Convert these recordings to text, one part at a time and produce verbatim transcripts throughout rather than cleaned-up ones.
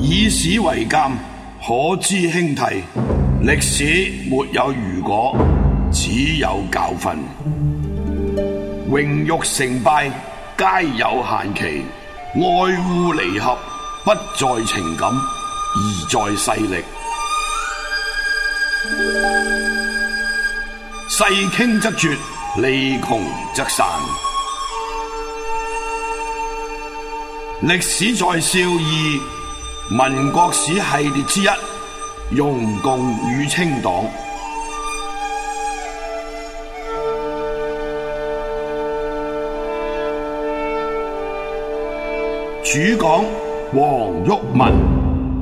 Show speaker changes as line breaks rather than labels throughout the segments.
以史為鑑，可知興替。歷史沒有如果，只有教訓。榮辱成敗皆有限期，愛惡離合不在情感，而在勢力。勢傾則絕，利窮則散。歷史在笑貳，民國史系列之一，容共與清黨。主講黃毓民。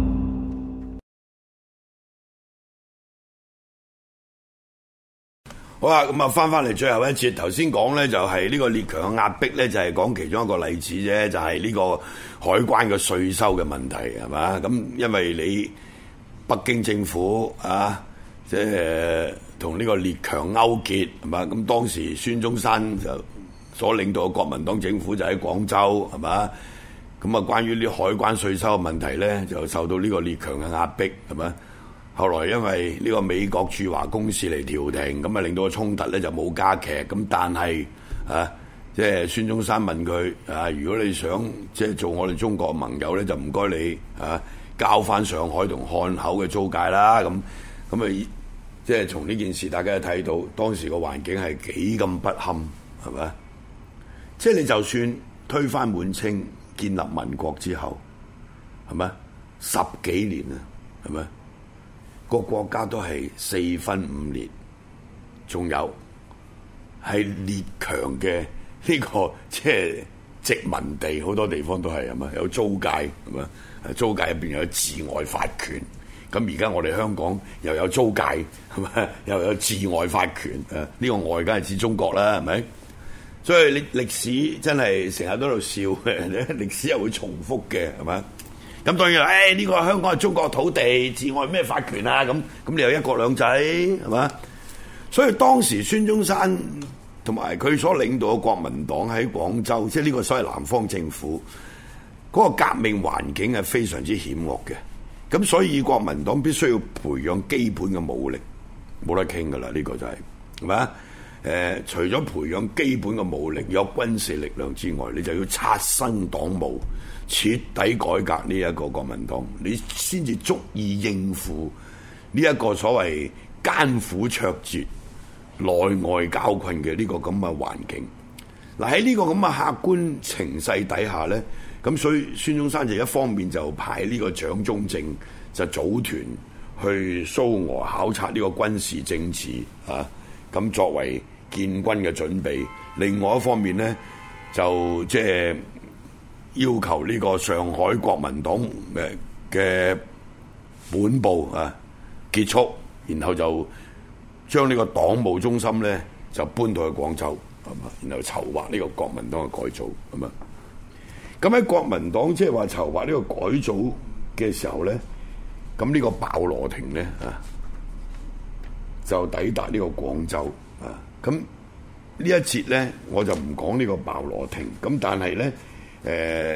好啦，咁啊，翻翻嚟最後一節，頭先講咧就係呢個列強嘅壓迫咧，就係講其中一個例子啫，就係呢個海關嘅稅收嘅問題，係嘛？咁因為你北京政府啊，即係同呢個列強勾結，係嘛？咁當時孫中山就所領導嘅國民黨政府就喺廣州，係嘛？咁啊，關於呢海關稅收嘅問題咧，就受到呢個列強嘅壓迫，係嘛？後來因為呢個美國駐華公使嚟調停，咁啊令到個衝突咧就冇加劇。咁但係啊，即係孫中山問佢啊，如果你想即係做我哋中國盟友咧，就唔該你啊交翻上海同漢口嘅租界啦。咁咁啊，即係從呢件事大家睇到當時個環境係幾咁不堪，係咪？即係你就算推翻滿清，建立民國之後，係咪十幾年啊？係咪？個國家都係四分五裂，仲有係列強嘅呢個即係殖民地，好多地方都係，係嘛，有租界，係嘛，租界入邊有治外法權。咁而家我哋香港又有租界，係嘛，又有治外法權。誒，呢個外梗係指中國啦，係咪？所以歷歷史真係成日都喺度笑嘅，歷史又會重複嘅，係嘛？咁當然啦，誒、哎、呢、這個香港係中國土地，治外咩法權啊？咁咁你有一國兩制係嘛？所以當時孫中山同埋佢所領導嘅國民黨喺廣州，即係呢個所謂南方政府嗰、那個革命環境係非常之險惡嘅。咁所以國民黨必須要培養基本嘅武力，冇得傾㗎啦。呢、這個就係係嘛？誒、呃，除咗培養基本嘅武力，有軍事力量之外，你就要刷新黨務，徹底改革呢一個國民黨，你先至足以應付呢一個所謂艱苦卓絕、內外交困嘅呢個咁嘅環境。嗱，喺呢個咁嘅客觀情勢底下呢，咁所以孫中山就一方面就派呢個蔣中正就組團去蘇俄考察呢個軍事政治啊，咁作為建軍嘅準備。另外一方面呢，就即係要求呢個上海國民黨誒嘅本部啊結束，然後就將呢個黨務中心咧就搬到去廣州，係嘛？然後籌劃呢個國民黨嘅改組，係嘛？咁喺國民黨即係話籌劃呢個改組嘅時候咧，咁呢個鮑羅廷咧啊就抵達呢個廣州啊。咁呢一節咧我就唔講呢個鮑羅廷，咁但係咧。誒、呃，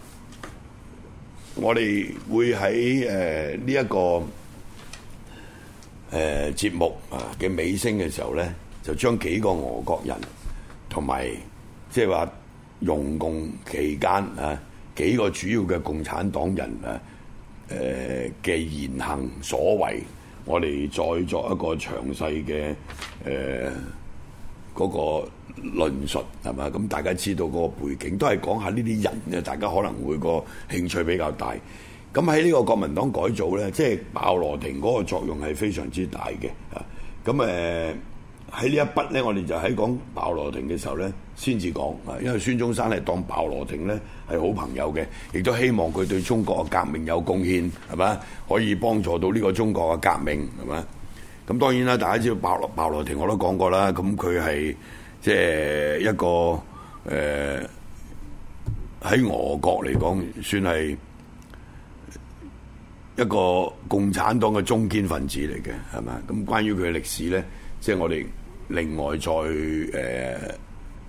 我哋會喺誒呢一個誒、呃、節目啊嘅尾聲嘅時候咧，就將幾個俄國人同埋即係話容共期間啊幾個主要嘅共產黨人啊誒嘅言行所為，我哋再作一個詳細嘅誒嗰個論述係嘛？咁大家知道嗰個背景，都係講下呢啲人咧，大家可能會個興趣比較大。咁喺呢個國民黨改組咧，即係鮑羅廷嗰個作用係非常之大嘅。啊，咁誒喺呢一筆咧，我哋就喺講鮑羅廷嘅時候咧，先至講啊，因為孫中山係當鮑羅廷咧係好朋友嘅，亦都希望佢對中國嘅革命有貢獻，係嘛？可以幫助到呢個中國嘅革命，係嘛？咁當然啦，大家知道鮑羅鮑羅廷我都講過啦，咁佢係。即係一個誒喺俄國嚟講，算係一個共產黨嘅中堅分子嚟嘅，係嘛？咁關於佢嘅歷史咧，即係我哋另外再誒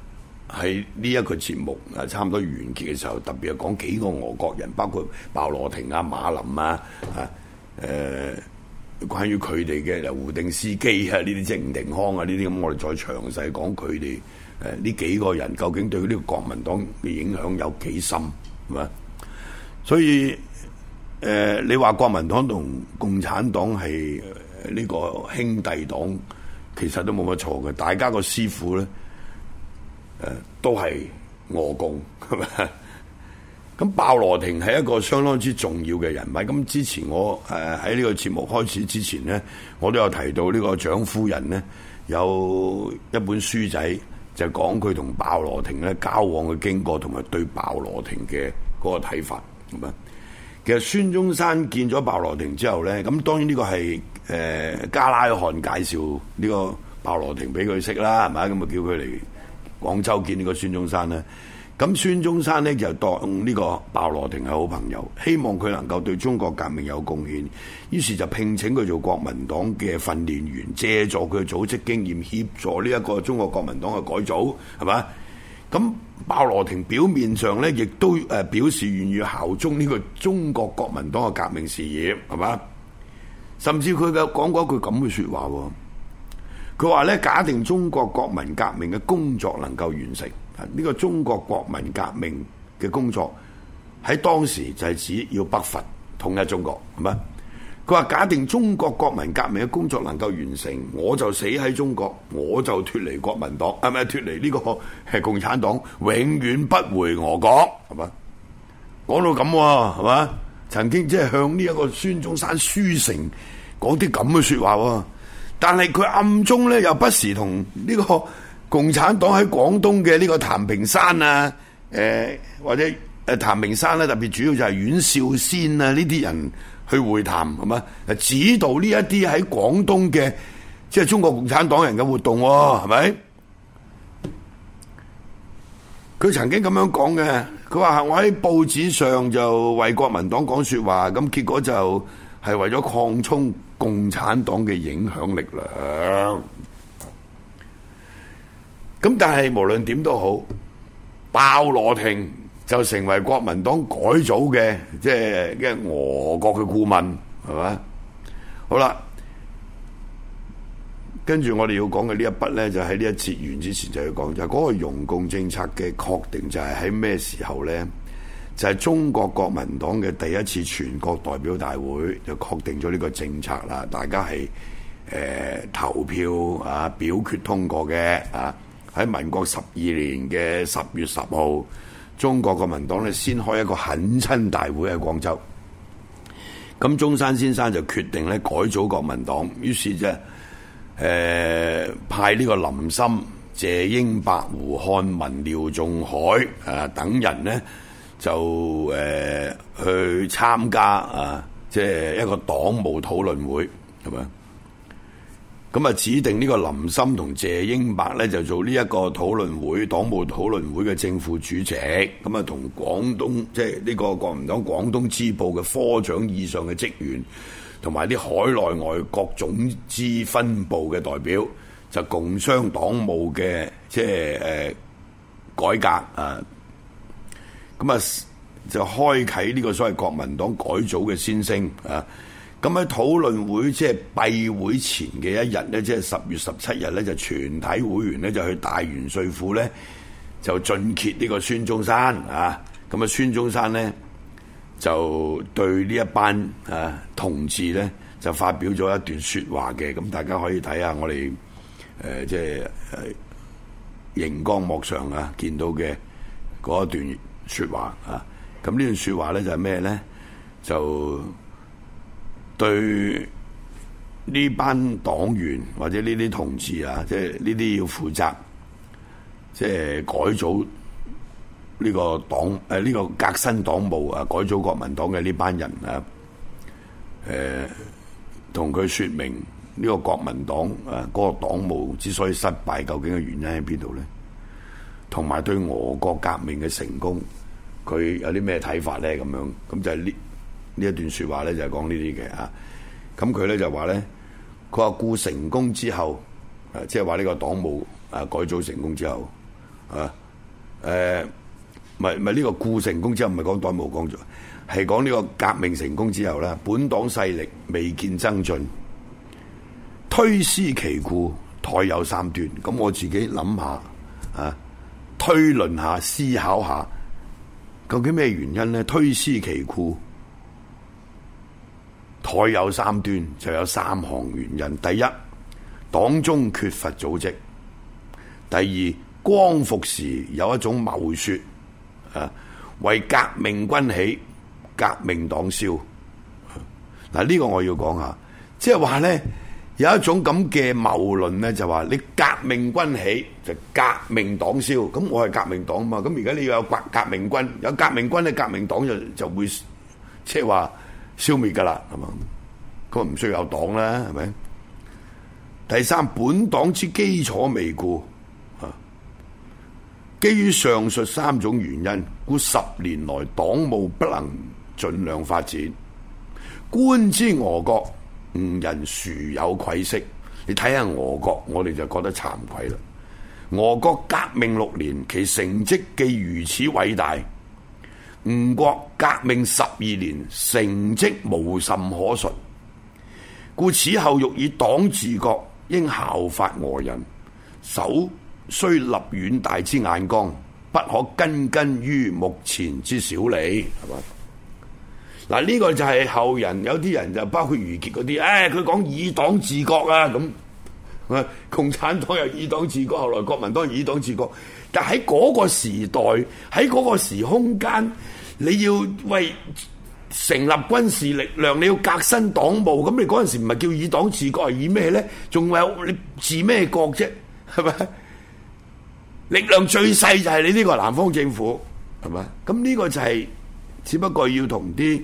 喺呢一個節目啊，差唔多完結嘅時候，特別係講幾個俄國人，包括鮑羅廷啊、馬林啊，啊，誒、呃，關於佢哋嘅胡定斯基啊，呢啲即係吳廷康啊，呢啲咁，我哋再詳細講佢哋誒呢幾個人究竟對呢個國民黨嘅影響有幾深，係嘛？所以誒、呃，你話國民黨同共產黨係呢個兄弟黨，其實都冇乜錯嘅，大家個師傅咧。誒、呃，都係俄共，係咪？咁鮑羅廷係一個相當之重要嘅人物。咁之前我誒喺呢個節目開始之前咧，我都有提到呢個蔣夫人咧有一本書仔，就講佢同鮑羅廷咧交往嘅經過，同埋對鮑羅廷嘅嗰個睇法，係咪？其實孫中山見咗鮑羅廷之後咧，咁當然呢個係誒、呃、加拉罕介紹呢個鮑羅廷俾佢識啦，係咪？咁啊叫佢嚟廣州見呢個孫中山咧，咁孫中山咧就當呢個鮑羅廷係好朋友，希望佢能夠對中國革命有貢獻，於是就聘請佢做國民黨嘅訓練員，借助佢嘅組織經驗，協助呢一個中國國民黨嘅改組，係嘛？咁鮑羅廷表面上咧，亦都誒表示願意效忠呢個中國國民黨嘅革命事業，係嘛？甚至佢嘅講過一句咁嘅説話喎。佢話咧，假定中國國民革命嘅工作能夠完成，呢個中國國民革命嘅工作喺當時就係指要北伐統一中國，係咪？佢話假定中國國民革命嘅工作能夠完成，我就死喺中國，我就脫離國民黨，係咪脫離呢個係共產黨，永遠不回俄國，係嘛？講到咁喎，係嘛？曾經即係向呢一個孫中山書誠講啲咁嘅説話喎。但係佢暗中咧又不時同呢個共產黨喺廣東嘅呢個譚平山啊，誒、呃、或者誒譚平山咧，特別主要就係阮少先啊呢啲人去會談，係嘛？誒指導呢一啲喺廣東嘅即係中國共產黨人嘅活動，係咪？佢曾經咁樣講嘅，佢話我喺報紙上就為國民黨講說話，咁結果就係為咗擴充共產黨嘅影響力量，咁但係無論點都好，鮑羅廷就成為國民黨改組嘅即係嘅俄國嘅顧問，係嘛？好啦，跟住我哋要講嘅呢一筆咧，就喺呢一節完之前就要講，就係嗰個容共政策嘅確定就係喺咩時候咧？就係中國國民黨嘅第一次全國代表大會就確定咗呢個政策啦，大家係誒、呃、投票啊表決通過嘅啊。喺民國十二年嘅十月十號，中國國民黨咧先開一個懇親大會喺廣州。咁中山先生就決定咧改組國民黨，於是就誒、呃、派呢個林森、謝英伯、胡漢民、廖仲愷啊等人咧。就誒、呃、去參加啊，即係一個黨務討論會，係咪？咁啊，指定呢個林森同謝英伯咧，就做呢一個討論會、黨務討論會嘅正副主席。咁啊，同廣東即係呢個國民黨廣東支部嘅科長以上嘅職員，同埋啲海內外各總支分部嘅代表，就共商黨務嘅即係誒、呃、改革啊。咁啊，就開啟呢個所謂國民黨改組嘅先聲啊！咁喺討論會即係閉會前嘅一日咧，即係十月十七日咧，就全體會員咧就去大元帥府咧就進謁呢個孫中山啊！咁啊，孫中山咧就對呢一班啊同志咧就發表咗一段説話嘅，咁大家可以睇下我哋誒、呃、即係誒熒光幕上啊見到嘅嗰一段說話啊，咁呢段說話咧就係咩咧？就對呢班黨員或者呢啲同志啊，即係呢啲要負責，即係改組呢個黨誒呢個革新黨務啊，改組國民黨嘅呢班人啊，誒同佢說明呢個國民黨啊嗰個黨務之所以失敗，究竟嘅原因喺邊度咧？同埋對俄國革命嘅成功，佢有啲咩睇法咧？咁樣咁就係呢呢一段説話咧，就係講呢啲嘅啊。咁佢咧就話咧，佢話故成功之後，誒即係話呢個黨務啊改組成功之後，啊誒，唔係唔係呢個故成功之後，唔係講黨務工作，係講呢個革命成功之後啦，本黨勢力未見增進，推思其故，殆有三端。咁我自己諗下啊，推論下，思考下，究竟咩原因呢？推思其故，殆有三端，就有三項原因。第一，黨中缺乏組織；第二，光復時有一種謬說，啊，為革命軍起，革命黨消。嗱、啊，呢、這個我要講下，即係話咧，有一種咁嘅謬論咧，就話你革命軍起就革命黨消。咁我係革命黨嘛，咁而家你要有革革命軍，有革命軍咧，革命黨就就會即係話消滅噶啦，係嘛？咁唔需要有黨啦，係咪？第三，本黨之基礎未固。基於上述三種原因，故十年來黨務不能盡量發展。觀之俄國，吾人殊有愧色。你睇下俄國，我哋就覺得慚愧啦。俄國革命六年，其成績既如此偉大，吾國革命十二年，成績無甚可述。故此後欲以黨治國，應效法俄人，首須立遠大之眼光，不可根根於目前之小利，係嘛？嗱，呢個就係後人有啲人就包括余傑嗰啲，誒佢講以黨治國啊，咁啊共產黨又以黨治國，後來國民黨以黨治國，但喺嗰個時代，喺嗰個時空間，你要為成立軍事力量，你要革新黨務，咁你嗰陣時唔係叫以黨治國，係以咩咧？仲有你治咩國啫？係咪？力量最細就係你呢個南方政府，係咪？咁呢個就係、是、只不過要同啲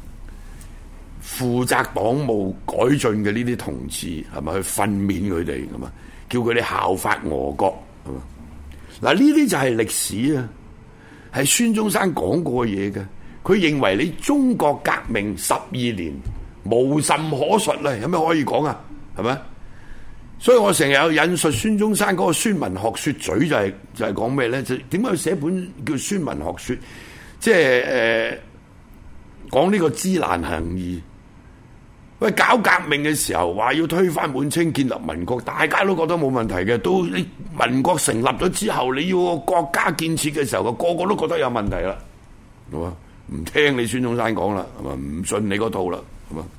負責黨務改進嘅呢啲同志，係咪去訓勉佢哋，咁啊？叫佢哋效法俄國，係嘛？嗱，呢啲就係歷史啊，係孫中山講過嘢嘅。佢認為你中國革命十二年無甚可述啦，有咩可以講啊？係咪？所以我成日有引述孫中山嗰個《孫文學說嘴》，就係、是、就係講咩咧？就點解要寫本叫《孫文學說》？即係誒講呢個知難行易。喂，搞革命嘅時候話要推翻滿清，建立民國，大家都覺得冇問題嘅。到你民國成立咗之後，你要個國家建設嘅時候，個個都覺得有問題啦，係嘛？唔聽你孫中山講啦，係嘛？唔信你嗰套啦，係嘛？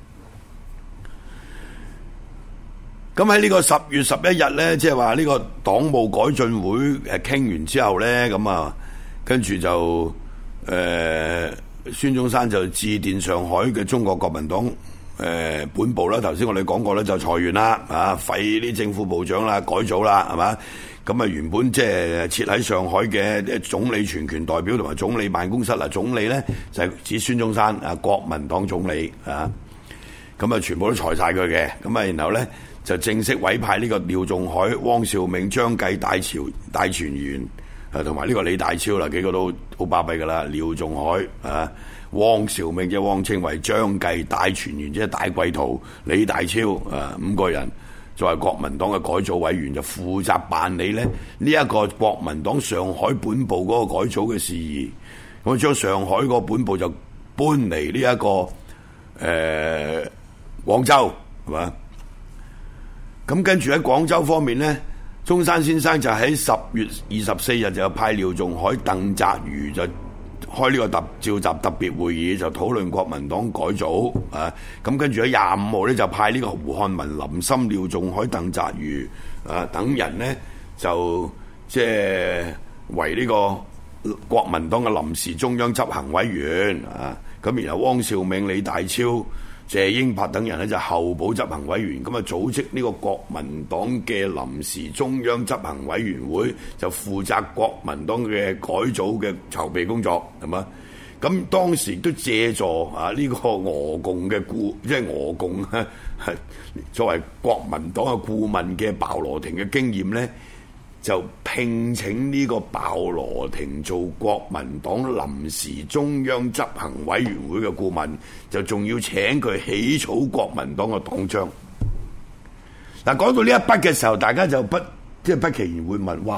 咁喺呢個十月十一日咧，即係話呢個黨務改進會誒傾完之後咧，咁啊，跟住就誒、呃、孫中山就致電上海嘅中國國民黨誒、呃、本部啦。頭先我哋講過咧，就裁員啦，啊廢啲正副部長啦，改組啦，係嘛？咁啊原本即係設喺上海嘅總理全權代表同埋總理辦公室啦，總理咧就係、是、指孫中山啊，國民黨總理啊，咁啊全部都裁晒佢嘅，咁啊然後咧。就正式委派呢個廖仲愷、汪兆銘、張繼、戴朝、戴傳元，誒同埋呢個李大釗啦，幾個都好巴閉噶啦。廖仲愷啊，汪兆銘即係汪精衛、張繼、戴傳元即係戴季陶、李大釗啊五個人作為國民黨嘅改組委員，就負責辦理咧呢一個國民黨上海本部嗰個改組嘅事宜。咁將上海個本部就搬嚟呢一個誒、呃、廣州，係嘛？咁跟住喺廣州方面呢，中山先生就喺十月二十四日就派廖仲愷、鄧澤如就開呢個特召集特別會議，就討論國民黨改組啊。咁跟住喺廿五號呢，就派呢個胡漢民、林森、廖仲愷、鄧澤如啊等人呢，就即係為呢個國民黨嘅臨時中央執行委員啊。咁然後汪兆銘、李大釗、謝英伯等人咧就候補執行委員，咁啊組織呢個國民黨嘅臨時中央執行委員會，就負責國民黨嘅改組嘅籌備工作，係嘛？咁當時都借助啊呢個俄共嘅顧，即係俄共啊作為國民黨嘅顧問嘅鮑羅廷嘅經驗咧，就聘請呢個鮑羅廷做國民黨臨時中央執行委員會嘅顧問，就仲要請佢起草國民黨嘅黨章。嗱，講到呢一筆嘅時候，大家就不即係不期然會問：哇！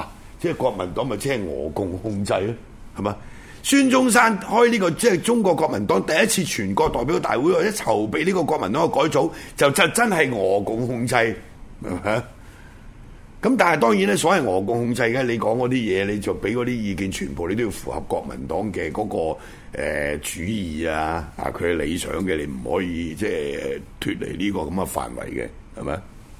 即係國民黨咪即係俄共控制咯，係嘛？孫中山開呢個即係中國國民黨第一次全國代表大會或者籌備呢個國民黨嘅改組，就就真係俄共控制，係咪？咁但係當然咧，所謂俄共控制嘅，你講嗰啲嘢，你就俾嗰啲意見，全部你都要符合國民黨嘅嗰、那個誒、呃、主義啊，啊佢嘅理想嘅，你唔可以即係脫離呢個咁嘅範圍嘅，係咪？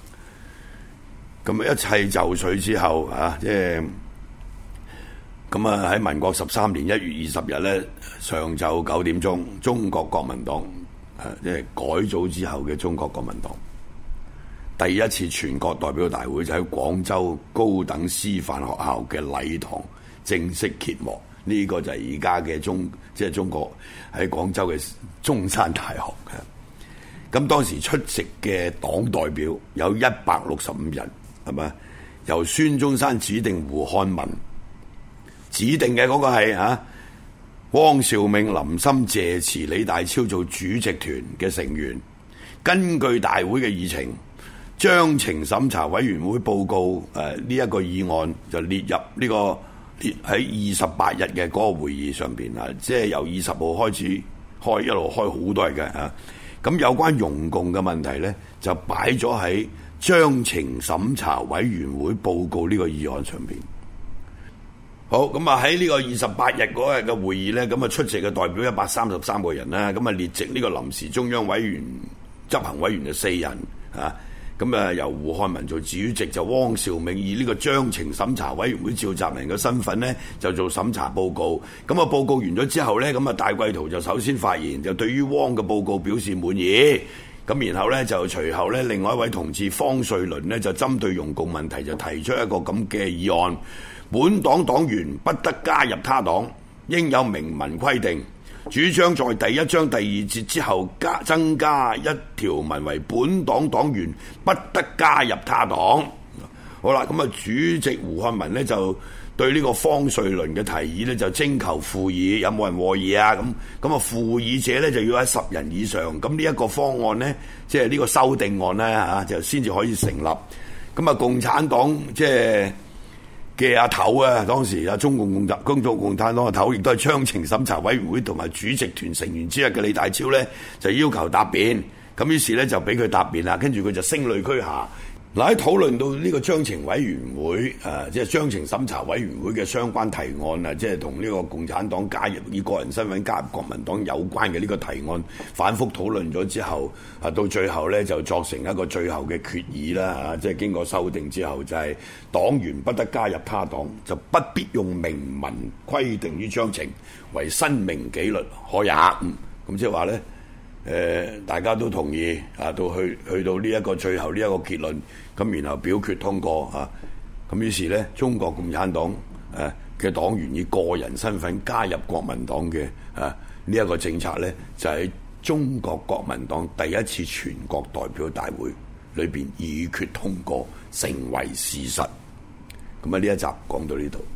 咁一切就緒之後啊，即係。咁啊喺民國十三年一月二十日咧，上晝九點鐘，中國國民黨誒即係改組之後嘅中國國民黨第一次全國代表大會就喺廣州高等師範學校嘅禮堂正式揭幕。呢、這個就係而家嘅中即係、就是、中國喺廣州嘅中山大學嘅。咁當時出席嘅黨代表有一百六十五人，係咪？由孫中山指定胡漢民。指定嘅嗰個係啊，汪兆銘、林森、謝慈、李大釗做主席團嘅成員。根據大會嘅議程，章程審查委員會報告誒呢一個議案就列入呢、這個列喺二十八日嘅嗰個會議上邊啊，即係由二十號開始開，一路開好多日嘅啊。咁有關容共嘅問題咧，就擺咗喺章程審查委員會報告呢個議案上邊。好，咁啊喺呢個二十八日嗰日嘅會議呢，咁啊出席嘅代表一百三十三個人啦，咁啊列席呢個臨時中央委員執行委員就四人啊，咁啊由胡漢民做主席，就汪兆銘以呢個章程審查委員會召集人嘅身份呢，就做審查報告。咁啊報告完咗之後呢，咁啊戴季陶就首先發言，就對於汪嘅報告表示滿意。咁然後呢，就隨後呢，另外一位同志方瑞麟呢，就針對容共問題就提出一個咁嘅議案。本黨黨員不得加入他黨，應有明文規定。主張在第一章第二節之後加增加一條文為本黨黨員不得加入他黨。好啦，咁啊主席胡漢民呢，就對呢個方瑞麟嘅提議呢，就徵求附議，有冇人和議啊？咁咁啊附議者呢，就要喺十人以上。咁呢一個方案呢，即係呢個修訂案呢，嚇，就先至可以成立。咁啊共產黨即係嘅阿頭啊，當時啊中共共產工作共產黨阿頭，亦都係章程審查委員會同埋主席團成員之一嘅李大釗咧，就要求答辯。咁於是咧就俾佢答辯啦，跟住佢就聲淚俱下。嗱喺討論到呢個章程委員會誒，即係章程審查委員會嘅相關提案啊，即係同呢個共產黨加入以個人身份加入國民黨有關嘅呢個提案，反覆討論咗之後，啊到最後咧就作成一個最後嘅決議啦嚇，即係經過修訂之後，就係黨員不得加入他黨，就不必用明文規定於章程，為申明紀律可也。嗯，咁即係話咧。誒、呃，大家都同意啊，到去去到呢一個最後呢一個結論，咁然後表決通過啊，咁於是咧，中國共產黨誒嘅黨員以個人身份加入國民黨嘅啊呢一個政策咧，就喺中國國民黨第一次全國代表大會裏邊議決通過，成為事實。咁啊，呢一集講到呢度。